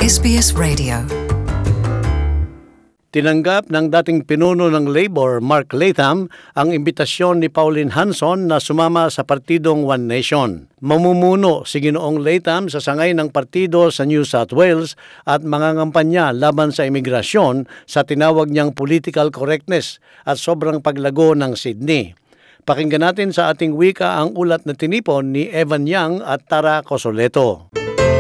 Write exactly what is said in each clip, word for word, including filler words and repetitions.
S B S Radio. Tinanggap ng dating pinuno ng Labor, Mark Latham, ang imbitasyon ni Pauline Hanson na sumama sa partidong One Nation. Mamumuno si Ginoong Latham sa sangay ng partido sa New South Wales at mangangampanya laban sa imigrasyon sa tinawag niyang political correctness at sobrang paglago ng Sydney. Pakinggan natin sa ating wika ang ulat na tinipon ni Evan Yang at Tara Cosoleto.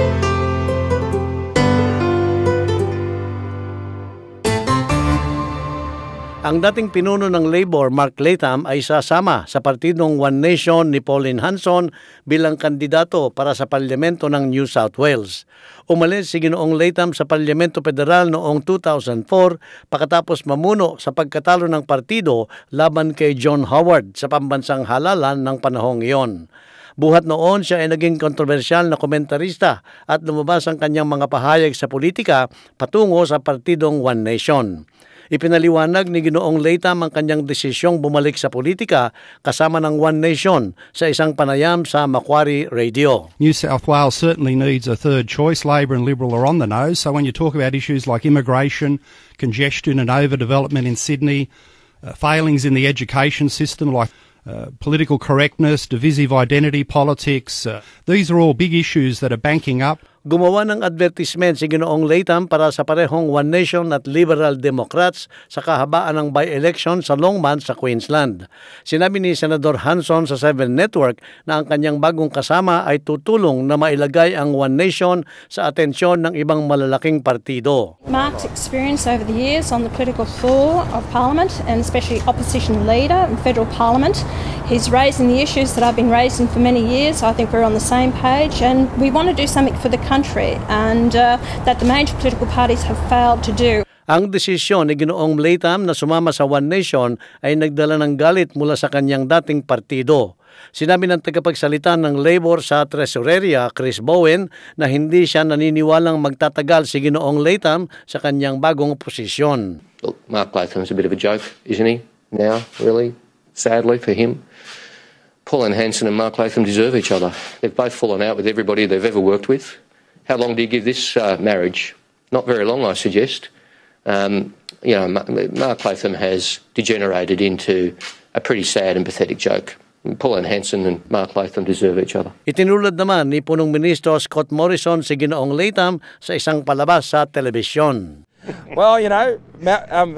Ang dating pinuno ng Labor, Mark Latham, ay sasama sa partidong One Nation ni Pauline Hanson bilang kandidato para sa Parlamento ng New South Wales. Umalis si Ginoong Latham sa Parlamento Federal noong two thousand four pagkatapos mamuno sa pagkatalo ng partido laban kay John Howard sa pambansang halalan ng panahong iyon. Buhat noon siya ay naging kontrobersyal na komentarista at lumabas ang kanyang mga pahayag sa politika patungo sa partidong One Nation. Ipinaliwanag ni Ginoong Latham ang kanyang desisyong bumalik sa politika kasama ng One Nation sa isang panayam sa Macquarie Radio. New South Wales certainly needs a third choice. Labor and Liberal are on the nose. So when you talk about issues like immigration, congestion and overdevelopment in Sydney, uh, failings in the education system like uh, political correctness, divisive identity politics, uh, these are all big issues that are banking up. Gumawa ng advertisement si Ginoong Latham para sa parehong One Nation at Liberal Democrats sa kahabaan ng by-election sa Longman sa Queensland. Sinabi ni Senador Hanson sa Seven Network na ang kanyang bagong kasama ay tutulong na mailagay ang One Nation sa atensyon ng ibang malalaking partido. Mark's experience over the years on the political floor of Parliament and especially opposition leader in federal Parliament, he's raising the issues that I've been raising for many years. I think we're on the same page and we want to do something for the country and uh, that the major political parties have failed to do. Ang desisyon ni Ginoong Latham na sumama sa One Nation ay nagdala ng galit mula sa kanyang dating partido. Sinabi ng tagapagsalita ng Labor sa Tresoreria, Chris Bowen, na hindi siya naniniwalang magtatagal si Ginoong Latham sa kanyang bagong posisyon. Look, Mark Latham's a bit of a joke, isn't he? Now, really, sadly for him. Pauline Hanson and Mark Latham deserve each other. They've both fallen out with everybody they've ever worked with. How long do you give this uh, marriage? Not very long, I suggest. Um, you know, Mark Latham has degenerated into a pretty sad and pathetic joke. Pauline Hanson and Mark Latham deserve each other. Itinulad naman ni Punong Ministro Scott Morrison si Ginoong Latham sa isang palabas sa telebisyon. Well, you know, um,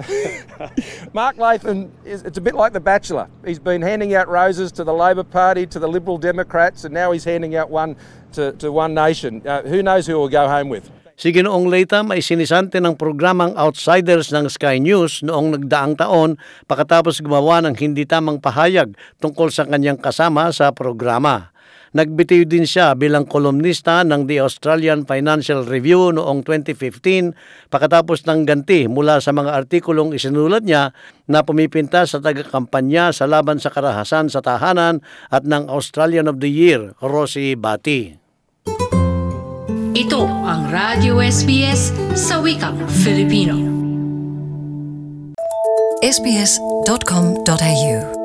Mark Latham, is, it's a bit like The Bachelor. He's been handing out roses to the Labor Party, to the Liberal Democrats, and now he's handing out one to, to One Nation. Uh, who knows who he'll go home with? Si Ginoong Latham ay sinisante ng programang Outsiders ng Sky News noong nagdaang taon pagkatapos gumawa ng hindi tamang pahayag tungkol sa kanyang kasama sa programa. Nagbitiw din siya bilang kolumnista ng The Australian Financial Review noong twenty fifteen pagkatapos ng ganti mula sa mga artikulong isinulat niya na pumipinta sa taga-kampanya sa laban sa karahasan sa tahanan at ng Australian of the Year, Rosie Batty. Ito ang Radio S B S sa wikang Filipino. S B S dot com dot A U